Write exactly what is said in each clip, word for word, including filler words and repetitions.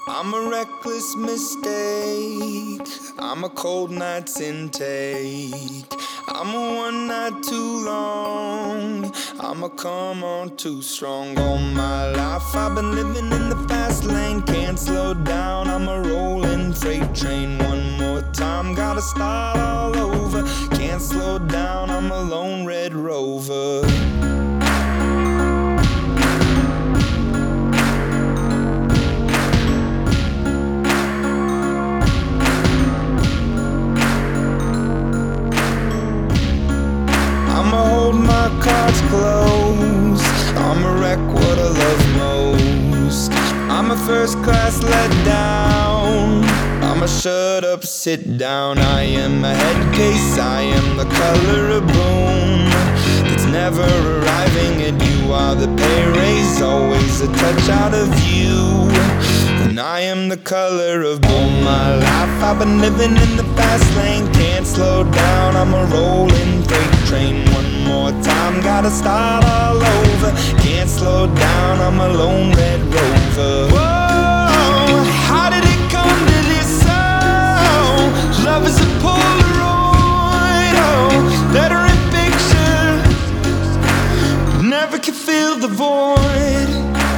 I'm a reckless mistake. I'm a cold night's intake. I'm a one night too long. I'm a come on too strong. All my life I've been living in the fast lane. Can't slow down, I'm a rolling freight train. One more time, gotta start all over. Can't slow down, I'm a lone red rover. I'ma hold my cards close. I'ma wreck what I love most. I'm a first class let down. I'ma shut up, sit down. I am a head case, I am the color of boom. It's never arriving and you are the pay raise. Always a touch out of you. And I am the color of boom. My life I've been living in the fast lane. Can't slow down, I'm a rolling freight train. One more time, gotta start all over. Can't slow down, I'm a lone red rover. Whoa, how did it come to this? Oh, love is a Polaroid. Oh, letter in picture, never can fill the void.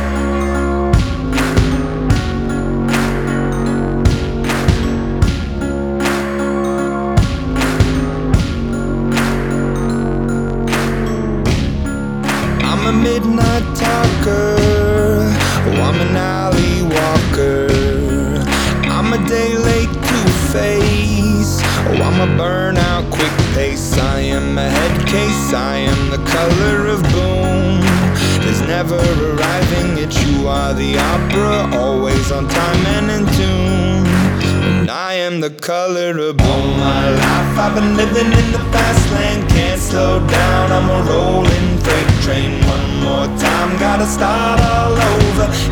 I'm a midnight talker, oh, I'm an alley walker. I'm a day late two-face, oh, I'm a burnout quick pace. I am a head case, I am the color of boom. There's never arriving, yet you are the opera. Always on time and in tune. And I am the color of boom. All my life I've been living in the fast lane. Can't slow down, I'm a rolling freight train. One more time, gotta start all over.